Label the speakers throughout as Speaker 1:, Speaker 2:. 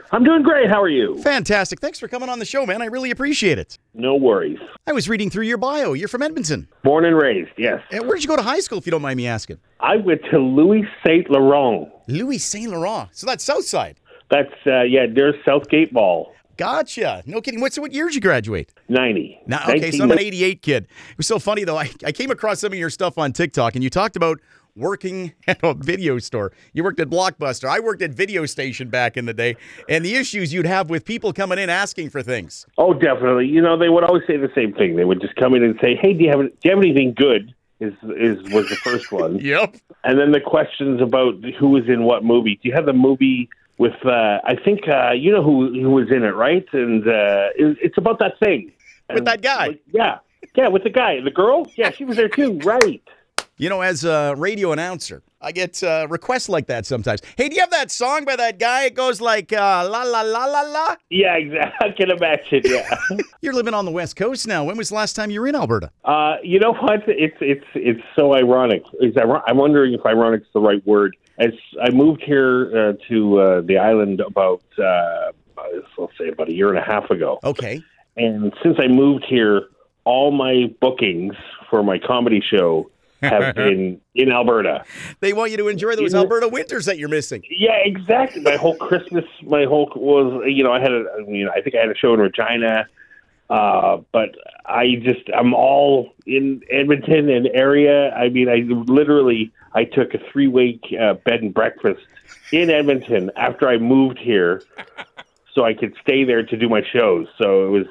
Speaker 1: I'm doing great. How are you?
Speaker 2: Fantastic. Thanks for coming on the show, man. I really appreciate it.
Speaker 1: No worries.
Speaker 2: I was reading through your bio. You're from Edmonton.
Speaker 1: Born and raised, yes.
Speaker 2: Where did you go to high school, if you don't mind me asking?
Speaker 1: I went to Louis Saint Laurent.
Speaker 2: Louis Saint Laurent. So that's Southside.
Speaker 1: That's, there's Southgate Mall.
Speaker 2: Gotcha. No kidding. What year did you graduate?
Speaker 1: 90.
Speaker 2: Okay, so I'm an 88 kid. It was so funny, though. I came across some of your stuff on TikTok, and you talked about working at a video store. You worked at Blockbuster. I worked at Video Station back in the day, and the issues you'd have with people coming in asking for things.
Speaker 1: Oh, definitely. You know, they would always say the same thing. They would just come in and say, hey, do you have anything good? Was the first one.
Speaker 2: Yep.
Speaker 1: And then the questions about who was in what movie. Do you have the movie with, I think, you know who was in it, right? And it's about that thing.
Speaker 2: With that guy?
Speaker 1: Like, yeah, with the guy. The girl? Yeah, she was there too, right.
Speaker 2: You know, as a radio announcer, I get requests like that sometimes. Hey, do you have that song by that guy? It goes like, la, la, la, la, la.
Speaker 1: Yeah, exactly. I can imagine, yeah.
Speaker 2: You're living on the West Coast now. When was the last time you were in Alberta?
Speaker 1: You know what? It's so ironic. I'm wondering if ironic is the right word. As I moved here to the island about, let's say about a year and a half ago.
Speaker 2: Okay.
Speaker 1: And since I moved here, all my bookings for my comedy show have been in Alberta.
Speaker 2: They want you to enjoy those Alberta winters that you're missing.
Speaker 1: Yeah, exactly. My whole Christmas, was, I think I had a show in Regina, but I'm all in Edmonton and area. I mean, I took a 3-week bed and breakfast in Edmonton after I moved here so I could stay there to do my shows. So it was,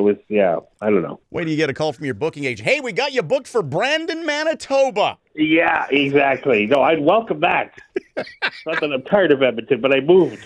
Speaker 1: I don't know.
Speaker 2: Wait till you get a call from your booking agent. Hey, we got you booked for Brandon, Manitoba.
Speaker 1: Yeah, exactly. No, I'd welcome that. Not that I'm tired of Edmonton, but I moved.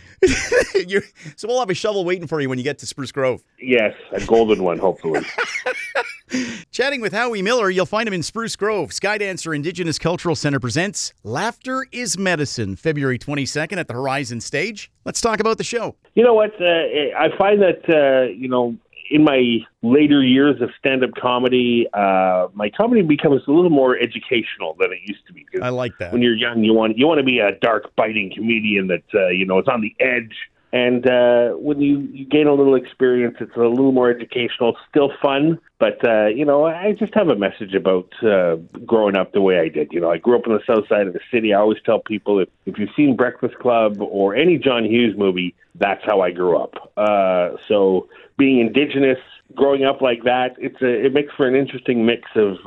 Speaker 2: So we'll have a shovel waiting for you when you get to Spruce Grove.
Speaker 1: Yes, a golden one, hopefully.
Speaker 2: Chatting with Howie Miller, you'll find him in Spruce Grove. Skydancer Indigenous Cultural Center presents Laughter is Medicine, February 22nd at the Horizon Stage. Let's talk about the show.
Speaker 1: You know what? I find that, in my later years of stand-up comedy, my comedy becomes a little more educational than it used to be.
Speaker 2: I like that.
Speaker 1: When you're young, you want to be a dark, biting comedian that is on the edge. And when you gain a little experience, it's a little more educational, still fun. But I just have a message about growing up the way I did. I grew up on the south side of the city. I always tell people if you've seen Breakfast Club or any John Hughes movie, that's how I grew up. So being Indigenous, growing up like that, it makes for an interesting mix of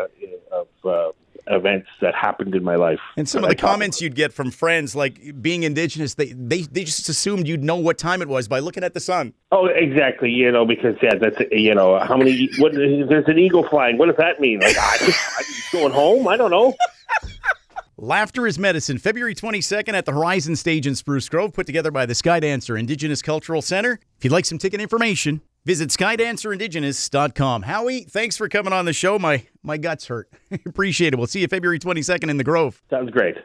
Speaker 1: events that happened in my life.
Speaker 2: And some of the comments you'd get from friends, like being Indigenous, they just assumed you'd know what time it was by looking at the sun.
Speaker 1: Oh, exactly. Because that's how many? There's an eagle flying. What does that mean? Like I'm just going home? I don't know.
Speaker 2: Laughter is Medicine, February 22nd at the Horizon Stage in Spruce Grove, put together by the Skydancer Indigenous Cultural Center. If you'd like some ticket information, visit SkydancerIndigenous.com. Howie, thanks for coming on the show. My guts hurt. Appreciate it. We'll see you February 22nd in the Grove.
Speaker 1: Sounds great.